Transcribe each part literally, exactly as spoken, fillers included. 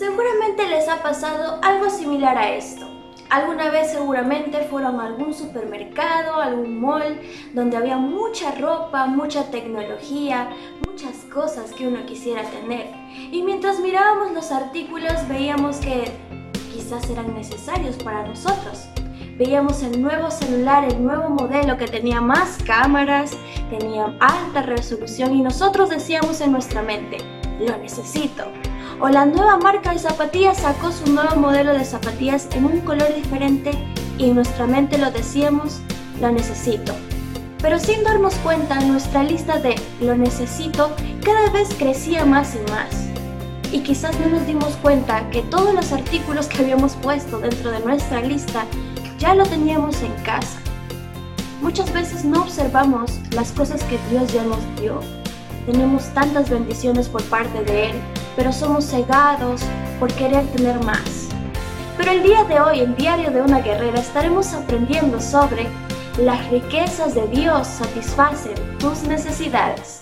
Seguramente les ha pasado algo similar a esto. Alguna vez seguramente fueron a algún supermercado, algún mall, donde había mucha ropa, mucha tecnología, muchas cosas que uno quisiera tener. Y mientras mirábamos los artículos veíamos que quizás eran necesarios para nosotros. Veíamos el nuevo celular, el nuevo modelo que tenía más cámaras, tenía alta resolución y nosotros decíamos en nuestra mente, lo necesito. O la nueva marca de zapatillas sacó su nuevo modelo de zapatillas en un color diferente y en nuestra mente lo decíamos, lo necesito. Pero sin darnos cuenta, nuestra lista de lo necesito cada vez crecía más y más. Y quizás no nos dimos cuenta que todos los artículos que habíamos puesto dentro de nuestra lista ya lo teníamos en casa. Muchas veces no observamos las cosas que Dios ya nos dio. Tenemos tantas bendiciones por parte de Él, pero somos cegados por querer tener más. Pero el día de hoy, en Diario de una Guerrera, estaremos aprendiendo sobre las riquezas de Dios satisfacen tus necesidades.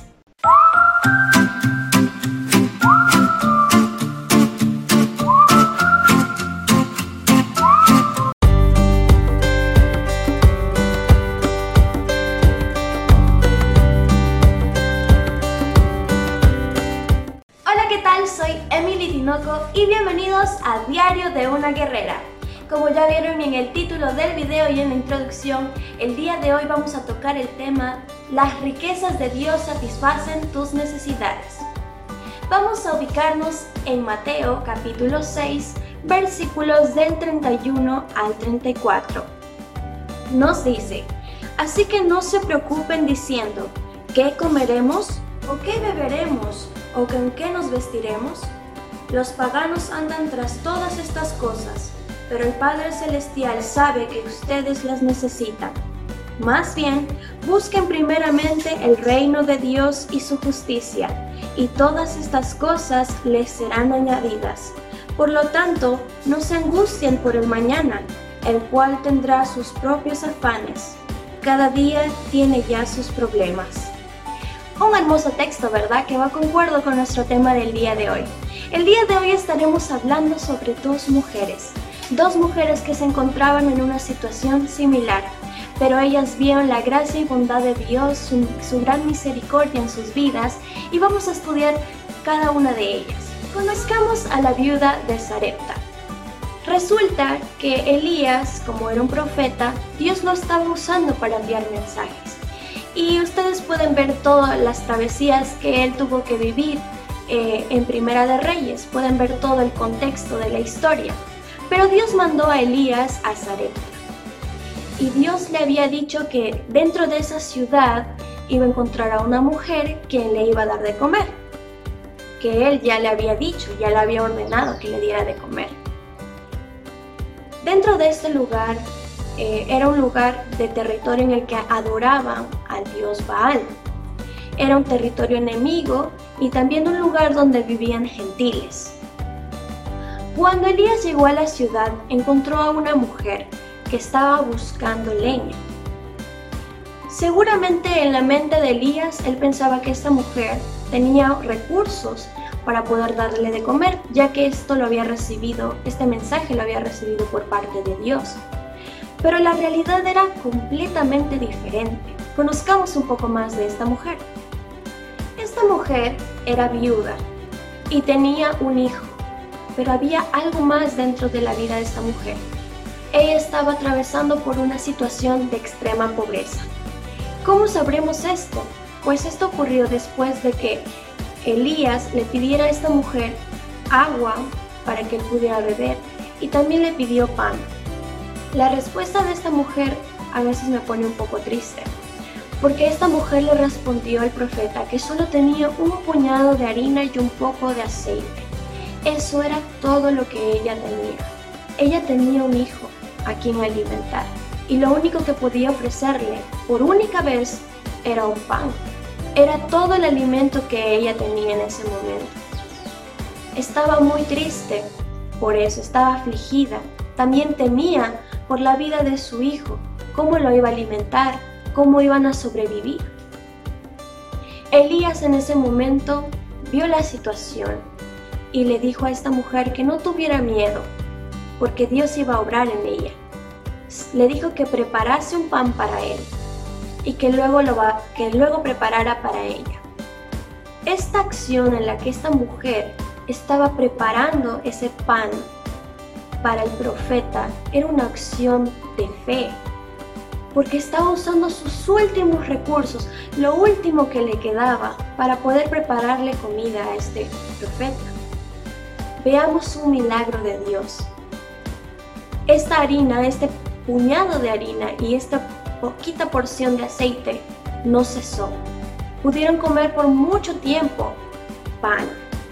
Soy Emily Tinoco y bienvenidos a Diario de una Guerrera. Como ya vieron en el título del video y en la introducción, el día de hoy vamos a tocar el tema Las riquezas de Dios satisfacen tus necesidades. Vamos a ubicarnos en Mateo capítulo seis, versículos del treinta y uno al treinta y cuatro. Nos dice, así que no se preocupen diciendo, ¿qué comeremos? ¿O qué beberemos? ¿O con qué nos vestiremos? Los paganos andan tras todas estas cosas, pero el Padre Celestial sabe que ustedes las necesitan. Más bien, busquen primeramente el reino de Dios y su justicia, y todas estas cosas les serán añadidas. Por lo tanto, no se angustien por el mañana, el cual tendrá sus propios afanes. Cada día tiene ya sus problemas. Un hermoso texto, ¿verdad? Que va concuerdo con nuestro tema del día de hoy. El día de hoy estaremos hablando sobre dos mujeres. Dos mujeres que se encontraban en una situación similar, pero ellas vieron la gracia y bondad de Dios, su, su gran misericordia en sus vidas, y vamos a estudiar cada una de ellas. Conozcamos a la viuda de Sarepta. Resulta que Elías, como era un profeta, Dios lo estaba usando para enviar mensajes. Y ustedes pueden ver todas las travesías que él tuvo que vivir eh, en Primera de Reyes. Pueden ver todo el contexto de la historia. Pero Dios mandó a Elías a Sarepta. Y Dios le había dicho que dentro de esa ciudad iba a encontrar a una mujer que le iba a dar de comer. Que él ya le había dicho, ya le había ordenado que le diera de comer. Dentro de este lugar, Eh, era un lugar de territorio en el que adoraban al dios Baal. Era un territorio enemigo y también un lugar donde vivían gentiles. Cuando Elías llegó a la ciudad, encontró a una mujer que estaba buscando leña. Seguramente en la mente de Elías, él pensaba que esta mujer tenía recursos para poder darle de comer, ya que esto lo había recibido, este mensaje lo había recibido por parte de Dios. Pero la realidad era completamente diferente. Conozcamos un poco más de esta mujer. Esta mujer era viuda y tenía un hijo, pero había algo más dentro de la vida de esta mujer. Ella estaba atravesando por una situación de extrema pobreza. ¿Cómo sabremos esto? Pues esto ocurrió después de que Elías le pidiera a esta mujer agua para que él pudiera beber y también le pidió pan. La respuesta de esta mujer a veces me pone un poco triste, porque esta mujer le respondió al profeta que solo tenía un puñado de harina y un poco de aceite. Eso era todo lo que ella tenía. Ella tenía un hijo a quien alimentar, y lo único que podía ofrecerle por única vez era un pan. Era todo el alimento que ella tenía en ese momento. Estaba muy triste, por eso estaba afligida. También temía por la vida de su hijo, cómo lo iba a alimentar, cómo iban a sobrevivir. Elías en ese momento vio la situación y le dijo a esta mujer que no tuviera miedo, porque Dios iba a obrar en ella. Le dijo que preparase un pan para él y que luego, lo va, que luego preparara para ella. Esta acción en la que esta mujer estaba preparando ese pan para el profeta era una acción de fe, porque estaba usando sus últimos recursos, lo último que le quedaba para poder prepararle comida a este profeta. Veamos un milagro de Dios. Esta harina, este puñado de harina y esta poquita porción de aceite no cesó. Pudieron comer por mucho tiempo pan.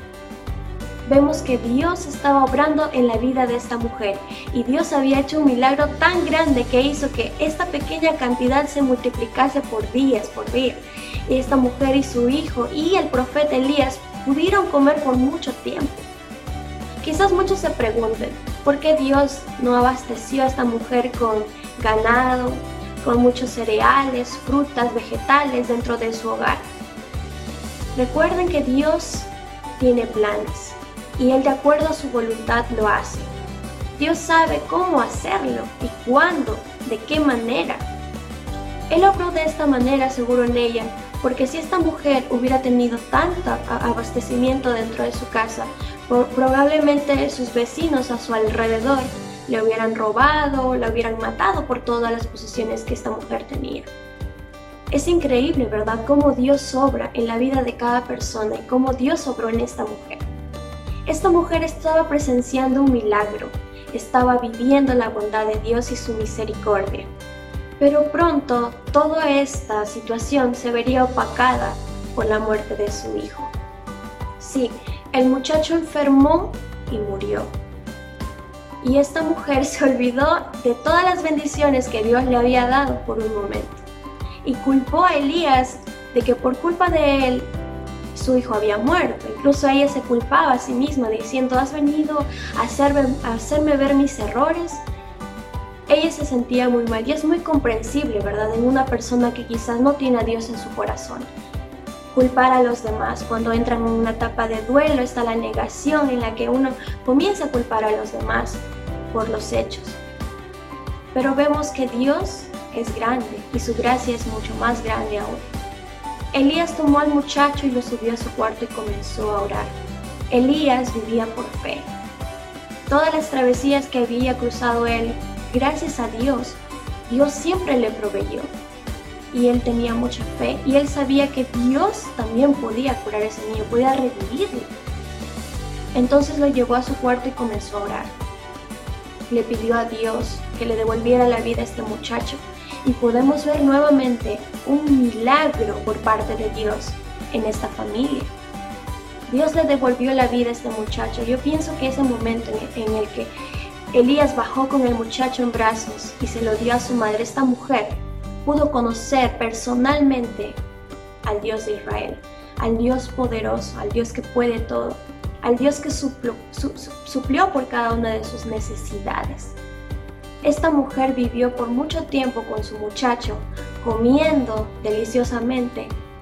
Vemos que Dios estaba obrando en la vida de esta mujer y Dios había hecho un milagro tan grande que hizo que esta pequeña cantidad se multiplicase por días, por días. Y esta mujer y su hijo y el profeta Elías pudieron comer por mucho tiempo. Quizás muchos se pregunten, ¿por qué Dios no abasteció a esta mujer con ganado, con muchos cereales, frutas, vegetales dentro de su hogar? Recuerden que Dios tiene planes y Él, de acuerdo a su voluntad, lo hace. Dios sabe cómo hacerlo y cuándo, de qué manera. Él obró de esta manera seguro en ella, porque si esta mujer hubiera tenido tanto abastecimiento dentro de su casa, probablemente sus vecinos a su alrededor le hubieran robado, la hubieran matado por todas las posesiones que esta mujer tenía. Es increíble, ¿verdad?, cómo Dios obra en la vida de cada persona y cómo Dios obró en esta mujer. Esta mujer estaba presenciando un milagro, estaba viviendo la bondad de Dios y su misericordia. Pero pronto toda esta situación se vería opacada por la muerte de su hijo. Sí, el muchacho enfermó y murió. Y esta mujer se olvidó de todas las bendiciones que Dios le había dado por un momento. Y culpó a Elías de que por culpa de él su hijo había muerto. Incluso ella se culpaba a sí misma diciendo, ¿has venido a hacerme, a hacerme ver mis errores? Ella se sentía muy mal y es muy comprensible, ¿verdad?, en una persona que quizás no tiene a Dios en su corazón. Culpar a los demás. Cuando entran en una etapa de duelo está la negación en la que uno comienza a culpar a los demás por los hechos. Pero vemos que Dios es grande y su gracia es mucho más grande aún. Elías tomó al muchacho y lo subió a su cuarto y comenzó a orar. Elías vivía por fe. Todas las travesías que había cruzado él, gracias a Dios, Dios siempre le proveyó. Y él tenía mucha fe y él sabía que Dios también podía curar a ese niño, podía revivirlo. Entonces lo llevó a su cuarto y comenzó a orar. Le pidió a Dios que le devolviera la vida a este muchacho y podemos ver nuevamente un milagro por parte de Dios en esta familia. Dios le devolvió la vida a este muchacho. Yo pienso que ese momento en el que Elías bajó con el muchacho en brazos y se lo dio a su madre, esta mujer pudo conocer personalmente al Dios de Israel, al Dios poderoso, al Dios que puede todo, al Dios que suplió, su, su, suplió por cada una de sus necesidades. Esta mujer vivió por mucho tiempo con su muchacho, comiendo deliciosamente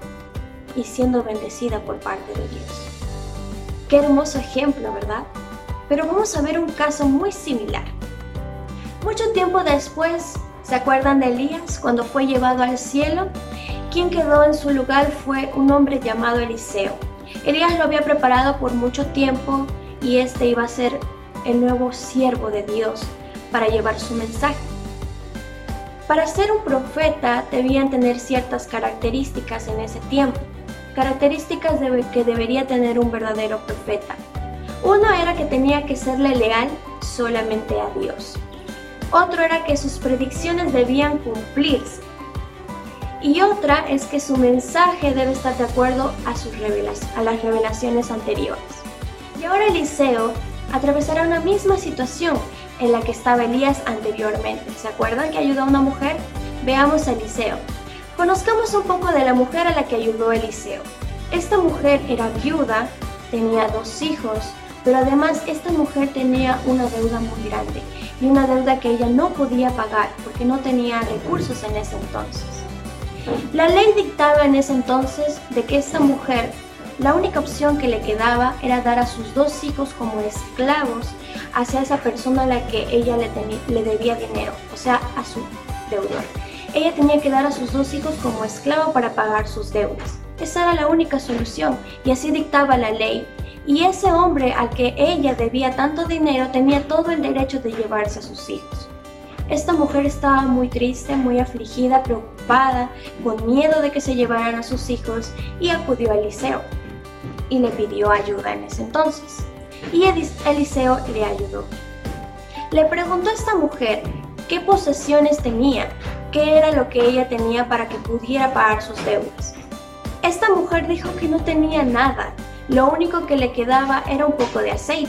y siendo bendecida por parte de Dios. Qué hermoso ejemplo, ¿verdad? Pero vamos a ver un caso muy similar. Mucho tiempo después, ¿se acuerdan de Elías cuando fue llevado al cielo? Quien quedó en su lugar fue un hombre llamado Eliseo. Elías lo había preparado por mucho tiempo y este iba a ser el nuevo siervo de Dios para llevar su mensaje. Para ser un profeta debían tener ciertas características en ese tiempo, características de que debería tener un verdadero profeta. Uno era que tenía que serle leal solamente a Dios. Otro era que sus predicciones debían cumplirse. Y otra es que su mensaje debe estar de acuerdo a, sus revelaciones, a las revelaciones anteriores. Y ahora Eliseo atravesará una misma situación en la que estaba Elías anteriormente. ¿Se acuerdan que ayudó a una mujer? Veamos a Eliseo. Conozcamos un poco de la mujer a la que ayudó Eliseo. Esta mujer era viuda, tenía dos hijos, pero además esta mujer tenía una deuda muy grande y una deuda que ella no podía pagar porque no tenía recursos en ese entonces. La ley dictaba en ese entonces de que esta mujer La única opción que le quedaba era dar a sus dos hijos como esclavos hacia esa persona a la que ella le, le debía dinero, o sea, a su deudor. Ella tenía que dar a sus dos hijos como esclavo para pagar sus deudas. Esa era la única solución y así dictaba la ley. Y ese hombre al que ella debía tanto dinero tenía todo el derecho de llevarse a sus hijos. Esta mujer estaba muy triste, muy afligida, preocupada, con miedo de que se llevaran a sus hijos y acudió a Eliseo y le pidió ayuda en ese entonces. Y Eliseo le ayudó. Le preguntó a esta mujer qué posesiones tenía, qué era lo que ella tenía para que pudiera pagar sus deudas. Esta mujer dijo que no tenía nada. Lo único que le quedaba era un poco de aceite.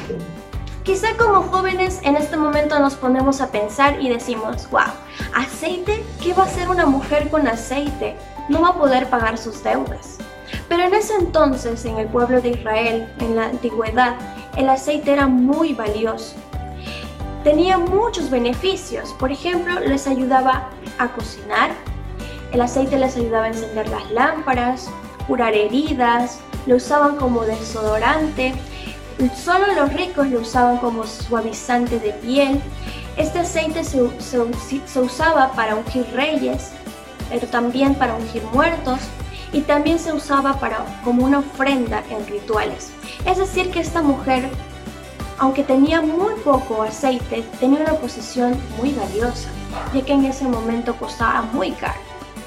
Quizá como jóvenes en este momento nos ponemos a pensar y decimos, wow, ¿aceite? ¿Qué va a hacer una mujer con aceite? No va a poder pagar sus deudas. Pero en ese entonces, en el pueblo de Israel, en la antigüedad, el aceite era muy valioso. Tenía muchos beneficios. Por ejemplo, les ayudaba a cocinar. El aceite les ayudaba a encender las lámparas, curar heridas, lo usaban como desodorante, solo los ricos lo usaban como suavizante de piel. Este aceite se, se, se usaba para ungir reyes, pero también para ungir muertos, y también se usaba para, como una ofrenda en rituales. Es decir que esta mujer, aunque tenía muy poco aceite, tenía una posición muy valiosa, ya que en ese momento costaba muy caro.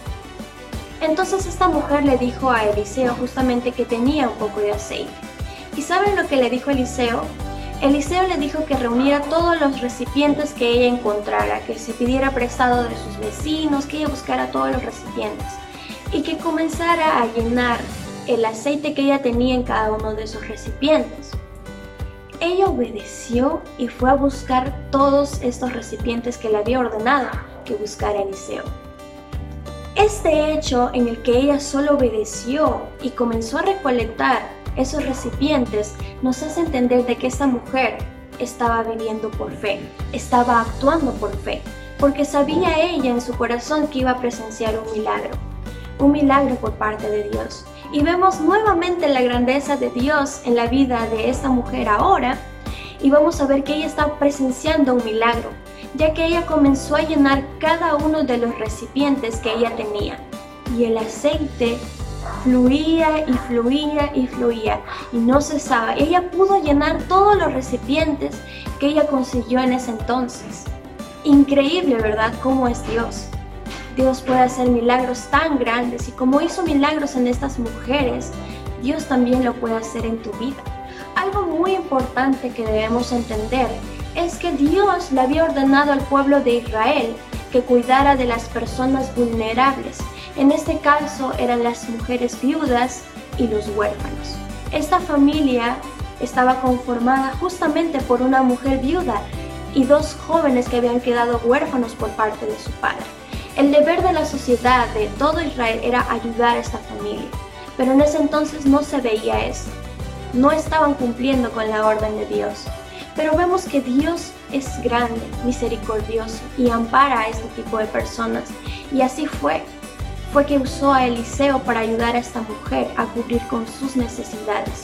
Entonces esta mujer le dijo a Eliseo justamente que tenía un poco de aceite. ¿Y saben lo que le dijo Eliseo? Eliseo le dijo que reuniera todos los recipientes que ella encontrara, que se pidiera prestado de sus vecinos, que ella buscara todos los recipientes y que comenzara a llenar el aceite que ella tenía en cada uno de esos recipientes. Ella obedeció y fue a buscar todos estos recipientes que le había ordenado que buscara Eliseo. Este hecho en el que ella solo obedeció y comenzó a recolectar esos recipientes nos hace entender de que esta mujer estaba viviendo por fe, estaba actuando por fe, porque sabía ella en su corazón que iba a presenciar un milagro, un milagro por parte de Dios. Y vemos nuevamente la grandeza de Dios en la vida de esta mujer ahora, y vamos a ver que ella está presenciando un milagro, ya que ella comenzó a llenar cada uno de los recipientes que ella tenía, y el aceite fluía y fluía y fluía y no cesaba. Ella pudo llenar todos los recipientes que ella consiguió en ese entonces. Increíble, ¿verdad? ¿Cómo es Dios? Dios puede hacer milagros tan grandes, y como hizo milagros en estas mujeres, Dios también lo puede hacer en tu vida. Algo muy importante que debemos entender es que Dios le había ordenado al pueblo de Israel que cuidara de las personas vulnerables. En este caso eran las mujeres viudas y los huérfanos. Esta familia estaba conformada justamente por una mujer viuda y dos jóvenes que habían quedado huérfanos por parte de su padre. El deber de la sociedad de todo Israel era ayudar a esta familia, pero en ese entonces no se veía eso. No estaban cumpliendo con la orden de Dios. Pero vemos que Dios es grande, misericordioso y ampara a este tipo de personas. Y así fue. Fue que usó a Eliseo para ayudar a esta mujer a cubrir con sus necesidades.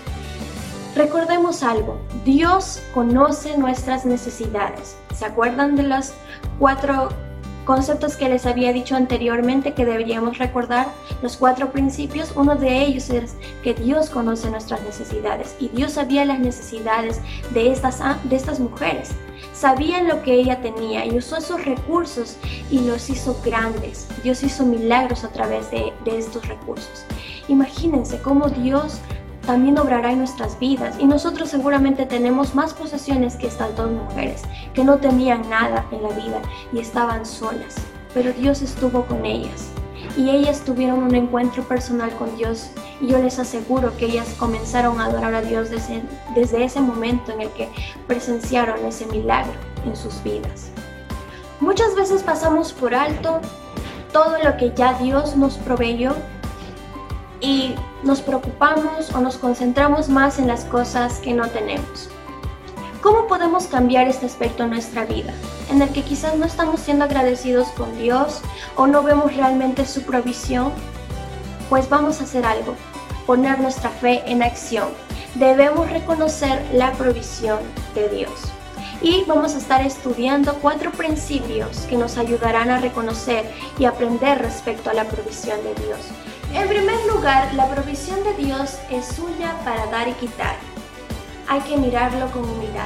Recordemos algo, Dios conoce nuestras necesidades. ¿Se acuerdan de los cuatro conceptos que les había dicho anteriormente que deberíamos recordar? Los cuatro principios. Uno de ellos es que Dios conoce nuestras necesidades, y Dios sabía las necesidades de estas, de estas mujeres. Sabían lo que ella tenía y usó esos recursos y los hizo grandes. Dios hizo milagros a través de, de estos recursos. Imagínense cómo Dios también obrará en nuestras vidas, y nosotros seguramente tenemos más posesiones que estas dos mujeres que no tenían nada en la vida y estaban solas, pero Dios estuvo con ellas y ellas tuvieron un encuentro personal con Dios, y yo les aseguro que ellas comenzaron a adorar a Dios desde, desde ese momento en el que presenciaron ese milagro en sus vidas. Muchas veces pasamos por alto todo lo que ya Dios nos proveyó y nos preocupamos o nos concentramos más en las cosas que no tenemos. ¿Cómo podemos cambiar este aspecto en nuestra vida, en el que quizás no estamos siendo agradecidos con Dios o no vemos realmente su provisión? Pues vamos a hacer algo. poner nuestra fe en acción. Debemos reconocer la provisión de Dios. Y vamos a estar estudiando cuatro principios que nos ayudarán a reconocer y aprender respecto a la provisión de Dios. En primer lugar, la provisión de Dios es suya para dar y quitar. Hay que mirarlo con humildad.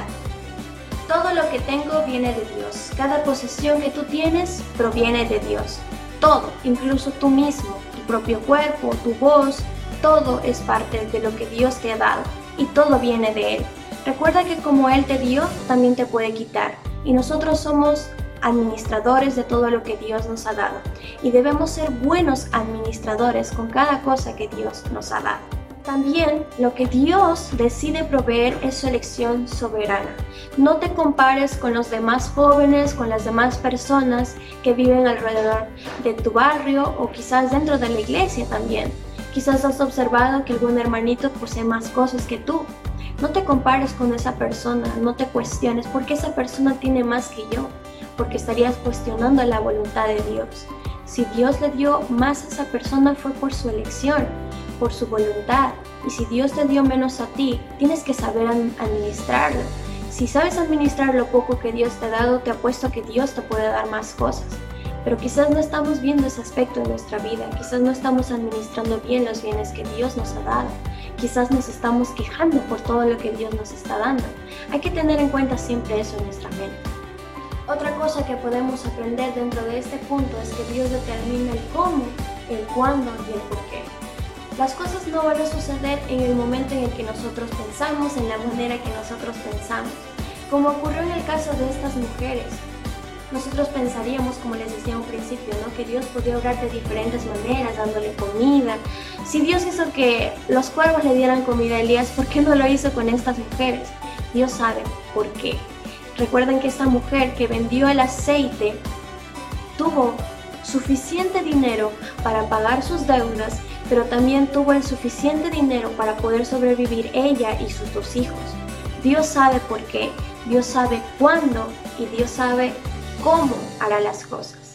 Todo lo que tengo viene de Dios. Cada posesión que tú tienes proviene de Dios. Todo, incluso tú mismo, tu propio cuerpo, tu voz, todo es parte de lo que Dios te ha dado y todo viene de Él. Recuerda que como Él te dio, también te puede quitar. Y nosotros somos administradores de todo lo que Dios nos ha dado. Y debemos ser buenos administradores con cada cosa que Dios nos ha dado. También lo que Dios decide proveer es su elección soberana. No te compares con los demás jóvenes, con las demás personas que viven alrededor de tu barrio o quizás dentro de la iglesia también. Quizás has observado que algún hermanito posee más cosas que tú. No te compares con esa persona, no te cuestiones porque esa persona tiene más que yo, porque estarías cuestionando la voluntad de Dios. Si Dios le dio más a esa persona fue por su elección, por su voluntad. Y si Dios te dio menos a ti, tienes que saber administrarlo. Si sabes administrar lo poco que Dios te ha dado, te apuesto que Dios te puede dar más cosas. Pero quizás no estamos viendo ese aspecto de nuestra vida, quizás no estamos administrando bien los bienes que Dios nos ha dado. Quizás nos estamos quejando por todo lo que Dios nos está dando. Hay que tener en cuenta siempre eso en nuestra mente. Otra cosa que podemos aprender dentro de este punto es que Dios determina el cómo, el cuándo y el por qué. Las cosas no van a suceder en el momento en el que nosotros pensamos, en la manera que nosotros pensamos. Como ocurrió en el caso de estas mujeres. Nosotros pensaríamos, como les decía a un principio, ¿no? que Dios podía obrar de diferentes maneras, dándole comida. Si Dios hizo que los cuervos le dieran comida a Elías, ¿por qué no lo hizo con estas mujeres? Dios sabe por qué. Recuerden que esta mujer que vendió el aceite tuvo suficiente dinero para pagar sus deudas, pero también tuvo el suficiente dinero para poder sobrevivir ella y sus dos hijos. Dios sabe por qué, Dios sabe cuándo y Dios sabe cómo hará las cosas.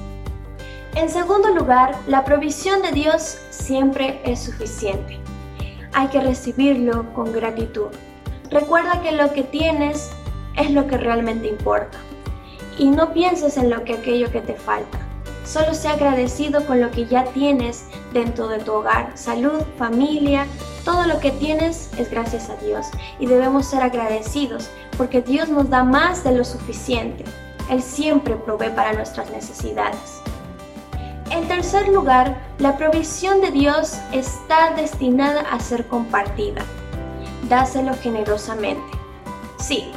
En segundo lugar, la provisión de Dios siempre es suficiente. Hay que recibirlo con gratitud. Recuerda que lo que tienes es lo que realmente importa. Y no pienses en lo que aquello que te falta. Solo sea agradecido con lo que ya tienes dentro de tu hogar. Salud, familia, todo lo que tienes es gracias a Dios. Y debemos ser agradecidos porque Dios nos da más de lo suficiente. Él siempre provee para nuestras necesidades. En tercer lugar, la provisión de Dios está destinada a ser compartida. Dáselo generosamente. Sí,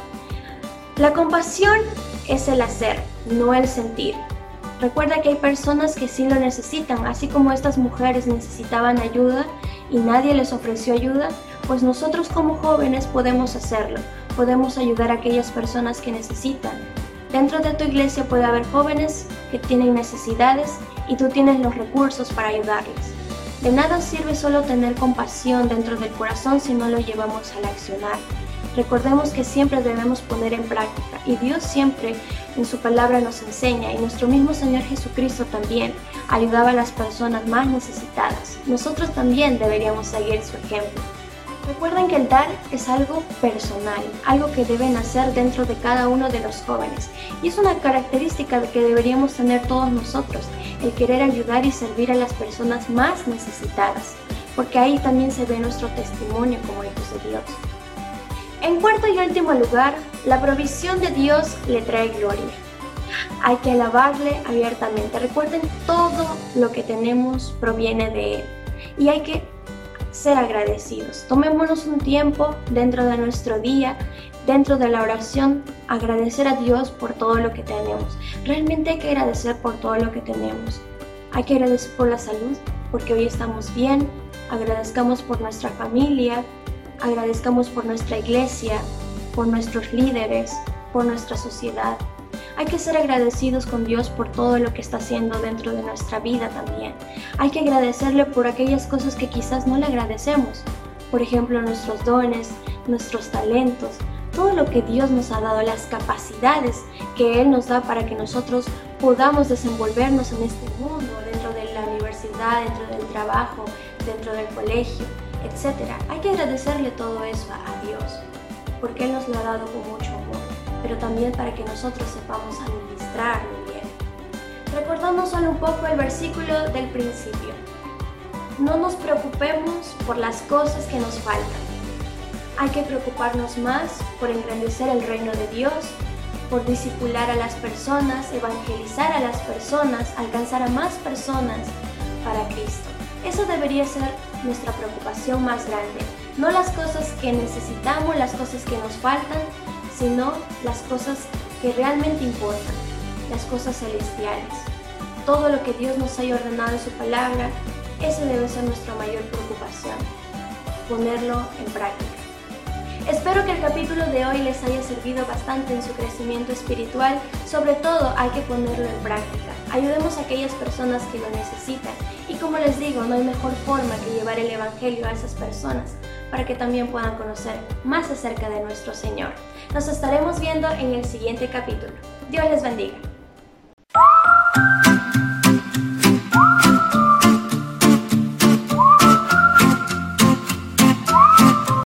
la compasión es el hacer, no el sentir. Recuerda que hay personas que sí lo necesitan, así como estas mujeres necesitaban ayuda y nadie les ofreció ayuda, pues nosotros como jóvenes podemos hacerlo, podemos ayudar a aquellas personas que necesitan. Dentro de tu iglesia puede haber jóvenes que tienen necesidades y tú tienes los recursos para ayudarles. De nada sirve solo tener compasión dentro del corazón si no lo llevamos al accionar. Recordemos que siempre debemos poner en práctica y Dios siempre en su palabra nos enseña y nuestro mismo Señor Jesucristo también ayudaba a las personas más necesitadas. Nosotros también deberíamos seguir su ejemplo. Recuerden que el dar es algo personal, algo que debe nacer dentro de cada uno de los jóvenes y es una característica que deberíamos tener todos nosotros, el querer ayudar y servir a las personas más necesitadas, porque ahí también se ve nuestro testimonio como hijos de Dios. En cuarto y último lugar, la provisión de Dios le trae gloria. Hay que alabarle abiertamente. Recuerden, todo lo que tenemos proviene de Él y hay que ser agradecidos. Tomémonos un tiempo dentro de nuestro día, dentro de la oración, agradecer a Dios por todo lo que tenemos. Realmente hay que agradecer por todo lo que tenemos. Hay que agradecer por la salud, porque hoy estamos bien. Agradezcamos por nuestra familia. Agradezcamos por nuestra iglesia, por nuestros líderes, por nuestra sociedad. Hay que ser agradecidos con Dios por todo lo que está haciendo dentro de nuestra vida también. Hay que agradecerle por aquellas cosas que quizás no le agradecemos. Por ejemplo, nuestros dones, nuestros talentos, todo lo que Dios nos ha dado, las capacidades que Él nos da para que nosotros podamos desenvolvernos en este mundo, dentro de la universidad, dentro del trabajo, dentro del colegio. etcétera. Hay que agradecerle todo eso a Dios, porque Él nos lo ha dado con mucho amor, pero también para que nosotros sepamos administrarlo bien. Recordando solo un poco el versículo del principio. No nos preocupemos por las cosas que nos faltan. Hay que preocuparnos más por engrandecer el reino de Dios, por discipular a las personas, evangelizar a las personas, alcanzar a más personas para Cristo. Esa debería ser nuestra preocupación más grande. No las cosas que necesitamos, las cosas que nos faltan, sino las cosas que realmente importan, las cosas celestiales. Todo lo que Dios nos haya ordenado en su palabra, esa debe ser nuestra mayor preocupación, ponerlo en práctica. Espero que el capítulo de hoy les haya servido bastante en su crecimiento espiritual. Sobre todo hay que ponerlo en práctica. Ayudemos a aquellas personas que lo necesitan. Y como les digo, no hay mejor forma que llevar el evangelio a esas personas para que también puedan conocer más acerca de nuestro Señor. Nos estaremos viendo en el siguiente capítulo. Dios les bendiga.